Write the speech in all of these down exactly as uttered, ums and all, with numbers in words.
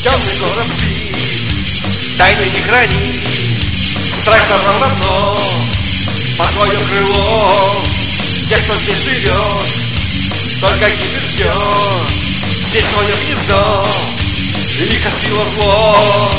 Темный город спит, тайны не храни. Страх собрал давно под свое крыло всех, кто здесь живет, только гибель ждет. Здесь свое гнездо лихо свило зло.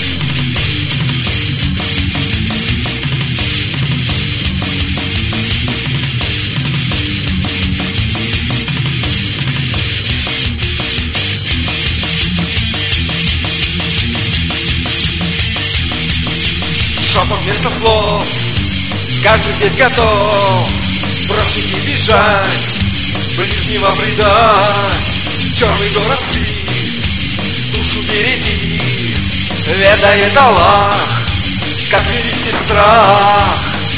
Шепот вместо слов, каждый здесь готов бросить и бежать, ближнего предать. Черный город спит, душу береги, ведает Аллах, как велик здесь страх.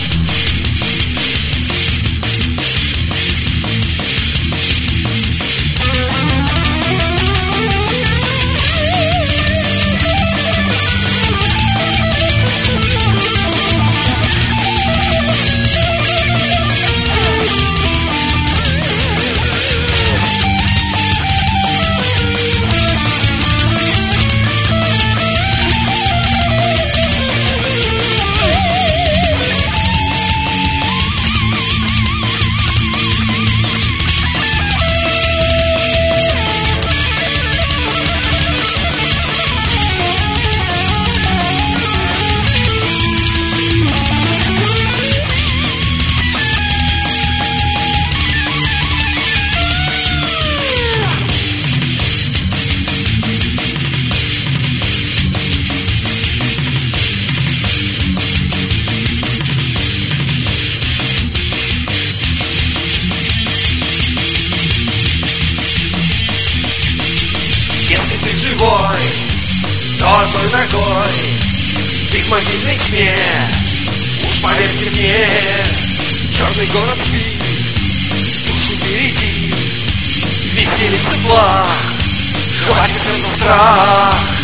Если ты живой, то одной ногой ты в могильной тьме. Уж поверьте мне, черный город спит, душу береги, веселится благ, хватит за страх.